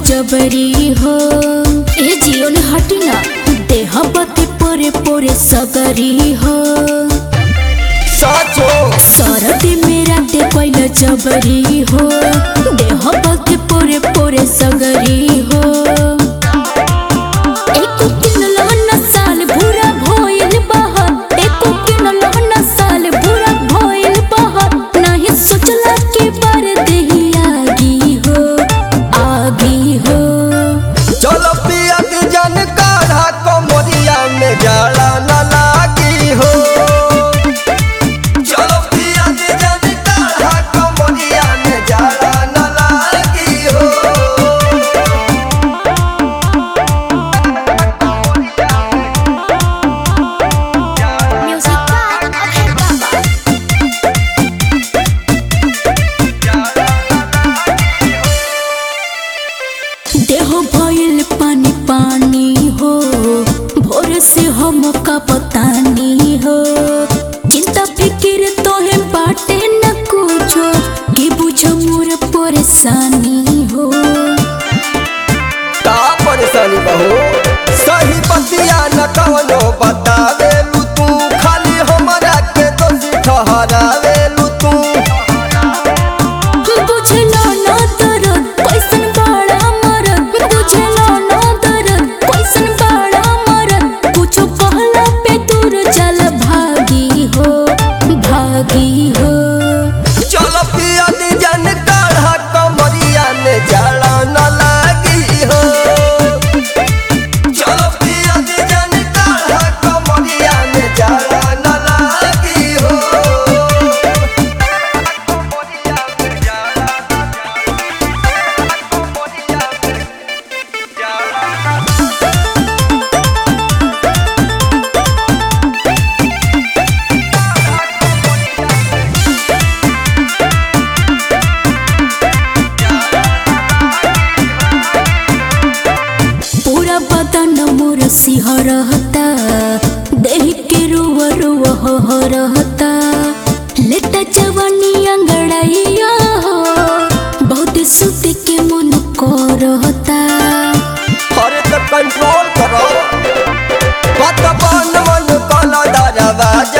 जबरी हो ए जीवन हटिना देह बते पोरे पोरे सगरी हो साचो सरदी मेरा ते पहले जबरी हो देह बते पोरे पोरे सगरी हो एको किनलो न साल भूरा भइल बहत एको किनलो न साल भूरा भइल बहत नाही सोचला के बार देही आगी हो चलो पिया के जन काढ़ा कमरिया में जाला न लागी हो चलो पिया के जन काढ़ा कमरिया में जाला न लागी हो म्यूजिक बाय अभय बाबा देह भइल पानी पानी हो भोर से हम का पतानी हो चिंता फिक्र तोहे बाटे न कुछो कि बुझ मोर परेशानी हो का परेशानी बहो सही बतिया न कवनो बतावेलू तू खाली हमरा के दोषी ठहरावेलू तू बुझलो न दर्द कैसन बड़ा मरद बुझलो न दर्द कैसन बड़ा मरद कुछो कहला पे दूर चल भागी हो चलो पिया दी जन काढ़ा कमरिया में जाला न लागी हो चलो पिया दी जन काढ़ा कमरिया में जाला न लागी हो पूरा बदन मोर सिहरता देह के रुआ रुआ हो रहता लेटा जवानी अंगड़ैया हो बहुत सुत के मन करता अरे तो कंट्रोल करो बात बन मन कला दरवाजा